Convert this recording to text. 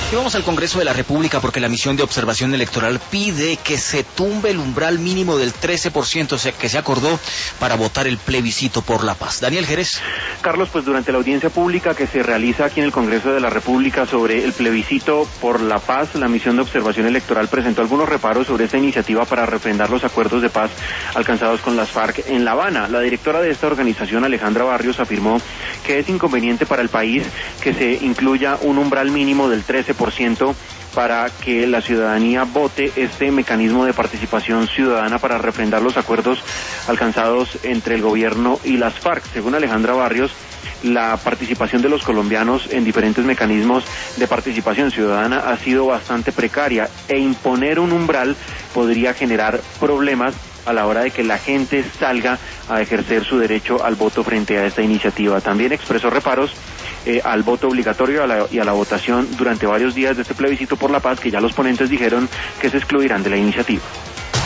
Y vamos al Congreso de la República porque la misión de observación electoral pide que se tumbe el umbral mínimo del 13%, o sea, que se acordó para votar el plebiscito por la paz. Daniel Jerez. Carlos, pues durante la audiencia pública que se realiza aquí en el Congreso de la República sobre el plebiscito por la paz, la misión de observación electoral presentó algunos reparos sobre esta iniciativa para refrendar los acuerdos de paz alcanzados con las FARC en La Habana. La directora de esta organización, Alejandra Barrios, afirmó que es inconveniente para el país que se incluya un umbral mínimo del 13% para que la ciudadanía vote este mecanismo de participación ciudadana para refrendar los acuerdos alcanzados entre el gobierno y las FARC. Según Alejandra Barrios, la participación de los colombianos en diferentes mecanismos de participación ciudadana ha sido bastante precaria e imponer un umbral podría generar problemas a la hora de que la gente salga a ejercer su derecho al voto frente a esta iniciativa. También expresó reparos al voto obligatorio y a la votación durante varios días de este plebiscito por la paz, que ya los ponentes dijeron que se excluirán de la iniciativa.